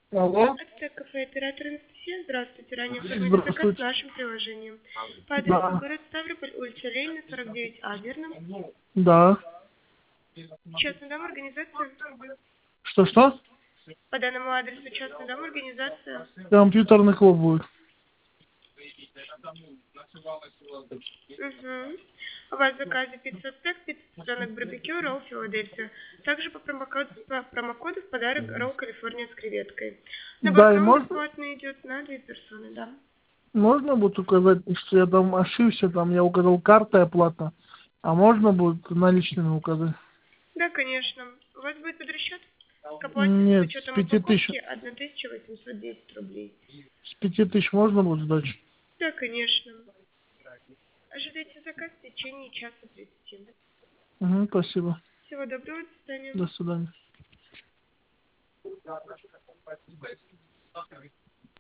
Алло? Это кафе оператор Анастасия. Здравствуйте. Ранее оформили заказ в Здравствуйте. нашем приложении. По адресу Да. город Ставрополь, улица Ленина, 49А, верно? Да. Частный дом, организация? Что-что? По данному адресу частный дом, организация? Компьютерный клуб будет. Угу. У вас в заказе пицца стек, пицца цыпленок барбекю, ролл Филадельфия. Также по промокоду в подарок ролл Калифорния с креветкой. Набор Да, к и роллу можно, бесплатно идет на 2 персоны, да? можно будет указать, что я там ошибся, там я указал картой оплата, а можно будет наличными указать? Да, конечно. У вас будет подрасчет к оплате с Нет, с учетом 5000. упаковки 1810 рублей. С 5000 можно будет сдать? Да, конечно. Ожидайте заказ в течение часа 30. Угу, спасибо. Всего доброго, до свидания. До свидания.